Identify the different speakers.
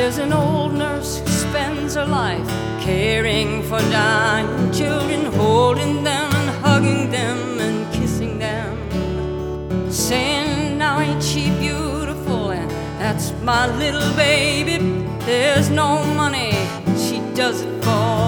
Speaker 1: There's an old nurse who spends her life caring for dying children, holding them and hugging them and kissing them, saying, now ain't she beautiful? And that's my little baby. There's no money she does it for.